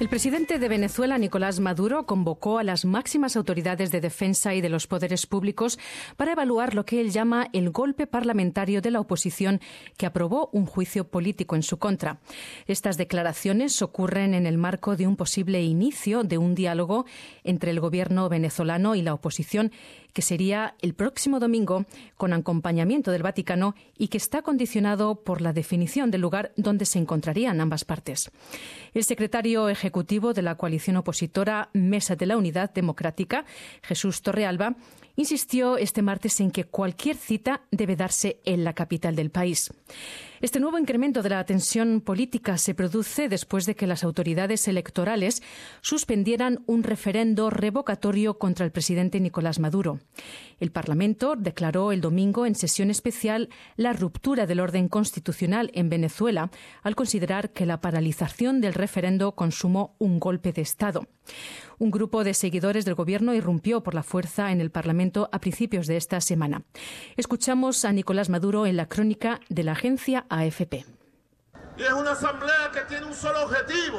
El presidente de Venezuela, Nicolás Maduro, convocó a las máximas autoridades de defensa y de los poderes públicos para evaluar lo que él llama el golpe parlamentario de la oposición que aprobó un juicio político en su contra. Estas declaraciones ocurren en el marco de un posible inicio de un diálogo entre el gobierno venezolano y la oposición, que sería el próximo domingo con acompañamiento del Vaticano y que está condicionado por la definición del lugar donde se encontrarían ambas partes. El secretario ejecutivo de la coalición opositora Mesa de la Unidad Democrática, Jesús Torrealba, insistió este martes en que cualquier cita debe darse en la capital del país. Este nuevo incremento de la tensión política se produce después de que las autoridades electorales suspendieran un referendo revocatorio contra el presidente Nicolás Maduro. El Parlamento declaró el domingo en sesión especial la ruptura del orden constitucional en Venezuela al considerar que la paralización del referendo consumó un golpe de Estado. Un grupo de seguidores del gobierno irrumpió por la fuerza en el Parlamento a principios de esta semana. Escuchamos a Nicolás Maduro en la crónica de la agencia AFP. Y es una asamblea que tiene un solo objetivo: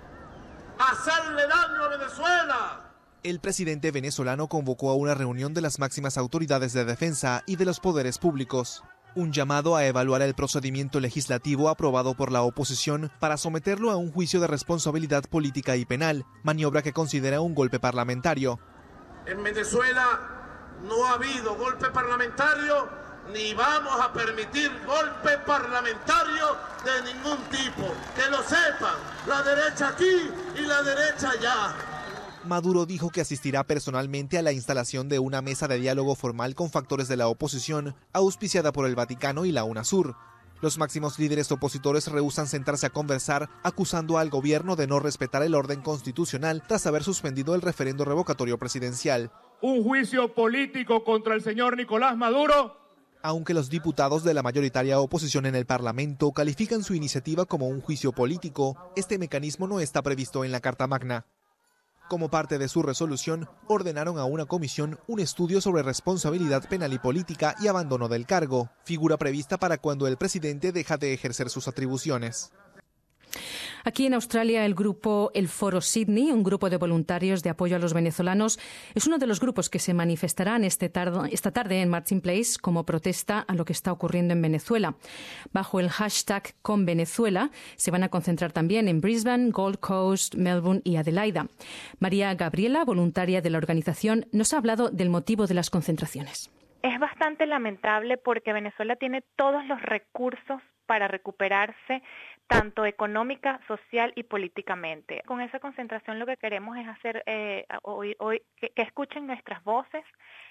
hacerle daño a Venezuela. El presidente venezolano convocó a una reunión de las máximas autoridades de defensa y de los poderes públicos. Un llamado a evaluar el procedimiento legislativo aprobado por la oposición para someterlo a un juicio de responsabilidad política y penal, maniobra que considera un golpe parlamentario. En Venezuela no ha habido golpe parlamentario, ni vamos a permitir golpe parlamentario de ningún tipo. Que lo sepan, la derecha aquí y la derecha allá. Maduro dijo que asistirá personalmente a la instalación de una mesa de diálogo formal con factores de la oposición, auspiciada por el Vaticano y la UNASUR. Los máximos líderes opositores rehúsan sentarse a conversar, acusando al gobierno de no respetar el orden constitucional tras haber suspendido el referendo revocatorio presidencial. Un juicio político contra el señor Nicolás Maduro. Aunque los diputados de la mayoritaria oposición en el Parlamento califican su iniciativa como un juicio político, este mecanismo no está previsto en la Carta Magna. Como parte de su resolución, ordenaron a una comisión un estudio sobre responsabilidad penal y política y abandono del cargo, figura prevista para cuando el presidente deja de ejercer sus atribuciones. Aquí en Australia, el grupo El Foro Sydney, un grupo de voluntarios de apoyo a los venezolanos, es uno de los grupos que se manifestarán esta tarde en Martin Place como protesta a lo que está ocurriendo en Venezuela. Bajo el hashtag Con Venezuela se van a concentrar también en Brisbane, Gold Coast, Melbourne y Adelaida. María Gabriela, voluntaria de la organización, nos ha hablado del motivo de las concentraciones. Es bastante lamentable porque Venezuela tiene todos los recursos para recuperarse tanto económica, social y políticamente. Con esa concentración lo que queremos es hacer hoy que escuchen nuestras voces,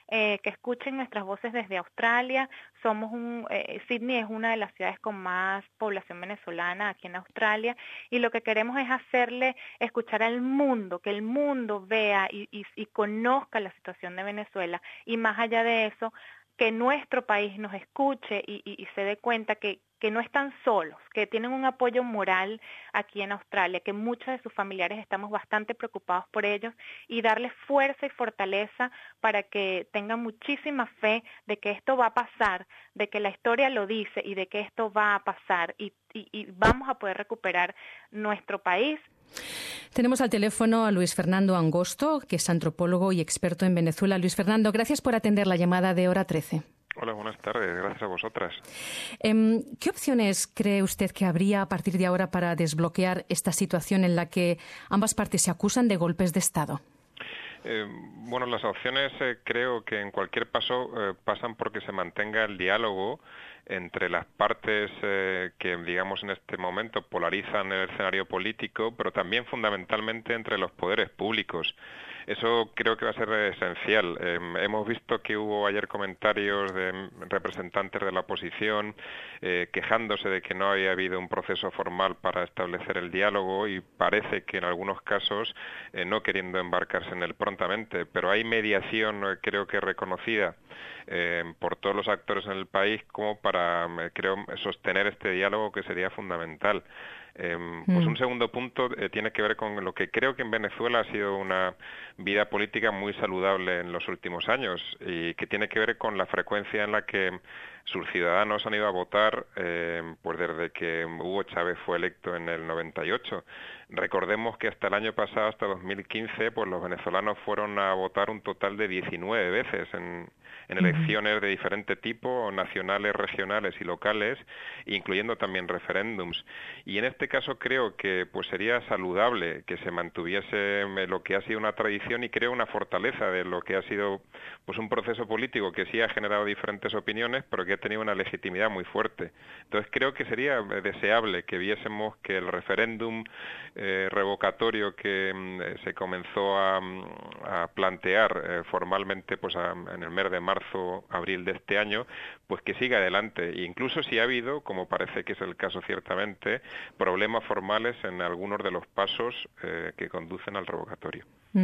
desde Australia. Sydney es una de las ciudades con más población venezolana aquí en Australia, y lo que queremos es hacerle escuchar al mundo, que el mundo vea y conozca la situación de Venezuela, y más allá de eso, que nuestro país nos escuche y se dé cuenta que no están solos, que tienen un apoyo moral aquí en Australia, que muchos de sus familiares estamos bastante preocupados por ellos, y darles fuerza y fortaleza para que tengan muchísima fe de que esto va a pasar, de que la historia lo dice y de que esto va a pasar y vamos a poder recuperar nuestro país. Tenemos al teléfono a Luis Fernando Angosto, que es antropólogo y experto en Venezuela. Luis Fernando, gracias por atender la llamada de Hora 13. Hola, buenas tardes. Gracias a vosotras. ¿Qué opciones cree usted que habría a partir de ahora para desbloquear esta situación en la que ambas partes se acusan de golpes de Estado? Bueno, las opciones creo que en cualquier paso pasan porque se mantenga el diálogo entre las partes que, digamos, en este momento polarizan el escenario político, pero también fundamentalmente entre los poderes públicos. Eso creo que va a ser esencial. Hemos visto que hubo ayer comentarios de representantes de la oposición quejándose de que no había habido un proceso formal para establecer el diálogo, y parece que en algunos casos no queriendo embarcarse en él prontamente, pero hay mediación, creo que reconocida por todos los actores en el país como para, creo, sostener este diálogo, que sería fundamental. Pues un segundo punto tiene que ver con lo que creo que en Venezuela ha sido una vida política muy saludable en los últimos años, y que tiene que ver con la frecuencia en la que sus ciudadanos han ido a votar pues desde que Hugo Chávez fue electo en el 98. Recordemos que hasta el año pasado, hasta 2015, pues los venezolanos fueron a votar un total de 19 veces en elecciones de diferente tipo, nacionales, regionales y locales, incluyendo también referéndums. Y en este caso creo que pues sería saludable que se mantuviese lo que ha sido una tradición y creo una fortaleza de lo que ha sido pues un proceso político que sí ha generado diferentes opiniones, pero que ha tenido una legitimidad muy fuerte. Entonces creo que sería deseable que viésemos que el referéndum revocatorio que se comenzó a plantear formalmente pues en el mes de marzo, abril de este año, pues que siga adelante. E incluso si ha habido, como parece que es el caso ciertamente, problemas formales en algunos de los pasos que conducen al revocatorio.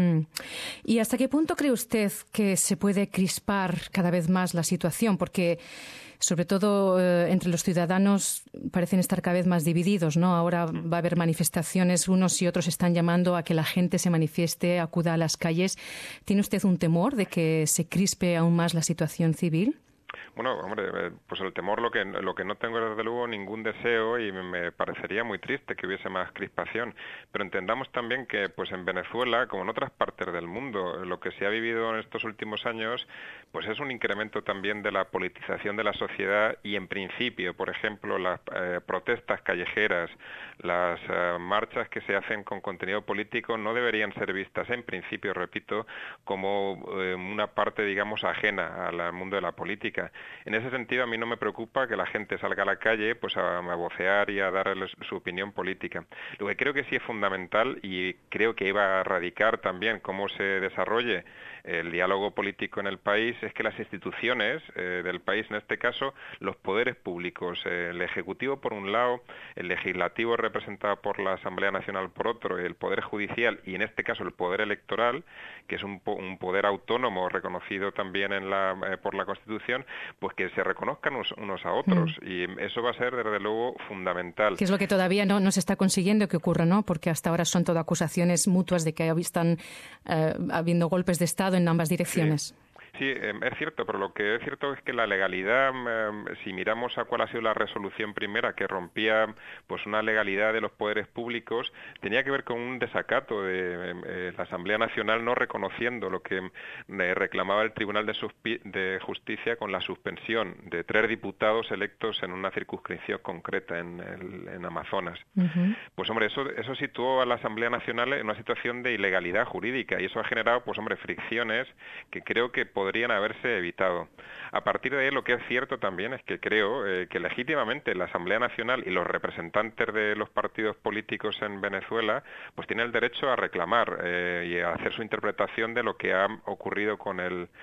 ¿Y hasta qué punto cree usted que se puede crispar cada vez más la situación? Porque, sobre todo entre los ciudadanos, parecen estar cada vez más divididos, ¿no? Ahora va a haber manifestaciones, unos y otros están llamando a que la gente se manifieste, acuda a las calles. ¿Tiene usted un temor de que se crispe aún más la situación civil? Bueno, hombre, pues el temor lo que no tengo es desde luego ningún deseo y me parecería muy triste que hubiese más crispación, pero entendamos también que pues en Venezuela, como en otras partes del mundo, lo que se ha vivido en estos últimos años pues es un incremento también de la politización de la sociedad y en principio, por ejemplo, las protestas callejeras, las marchas que se hacen con contenido político no deberían ser vistas en principio, repito, como una parte digamos ajena al mundo de la política. En ese sentido, a mí no me preocupa que la gente salga a la calle pues a vocear y a dar su opinión política. Lo que creo que sí es fundamental y creo que iba a radicar también cómo se desarrolle el diálogo político en el país es que las instituciones del país, en este caso, los poderes públicos, el Ejecutivo por un lado, el Legislativo representado por la Asamblea Nacional por otro, el Poder Judicial y en este caso el Poder Electoral, que es un poder autónomo reconocido también por la Constitución, pues que se reconozcan unos a otros y eso va a ser desde luego fundamental. Que es lo que todavía no se está consiguiendo que ocurra, ¿no? Porque hasta ahora son todo acusaciones mutuas de que están habiendo golpes de Estado en ambas direcciones. Sí. Sí, es cierto, pero lo que es cierto es que la legalidad, si miramos a cuál ha sido la resolución primera que rompía pues una legalidad de los poderes públicos, tenía que ver con un desacato de la Asamblea Nacional no reconociendo lo que reclamaba el Tribunal de Justicia con la suspensión de 3 diputados electos en una circunscripción concreta en Amazonas. Pues hombre, eso situó a la Asamblea Nacional en una situación de ilegalidad jurídica y eso ha generado pues hombre fricciones que creo que podrían haberse evitado. A partir de ahí lo que es cierto también es que creo que legítimamente la Asamblea Nacional y los representantes de los partidos políticos en Venezuela pues tienen el derecho a reclamar y a hacer su interpretación de lo que ha ocurrido con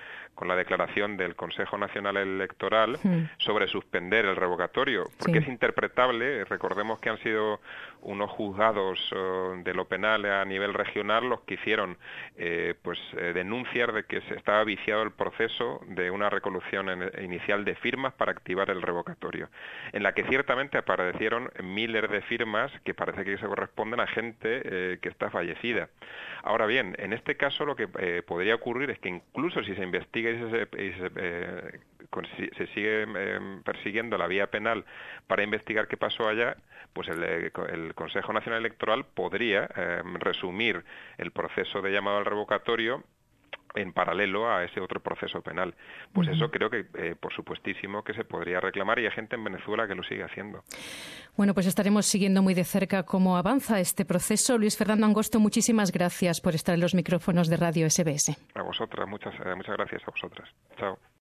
la declaración del Consejo Nacional Electoral sobre suspender el revocatorio, porque es interpretable. Recordemos que han sido unos juzgados de lo penal a nivel regional los que hicieron denunciar de que se estaba viciado el proceso de una recolección inicial de firmas para activar el revocatorio, en la que ciertamente aparecieron miles de firmas que parece que se corresponden a gente que está fallecida. Ahora bien, en este caso lo que podría ocurrir es que incluso si se investiga y se sigue persiguiendo la vía penal para investigar qué pasó allá, pues el Consejo Nacional Electoral podría resumir el proceso de llamado al revocatorio en paralelo a ese otro proceso penal. Pues eso creo que, por supuestísimo, que se podría reclamar y hay gente en Venezuela que lo sigue haciendo. Bueno, pues estaremos siguiendo muy de cerca cómo avanza este proceso. Luis Fernando Angosto, muchísimas gracias por estar en los micrófonos de Radio SBS. A vosotras, muchas gracias a vosotras. Chao.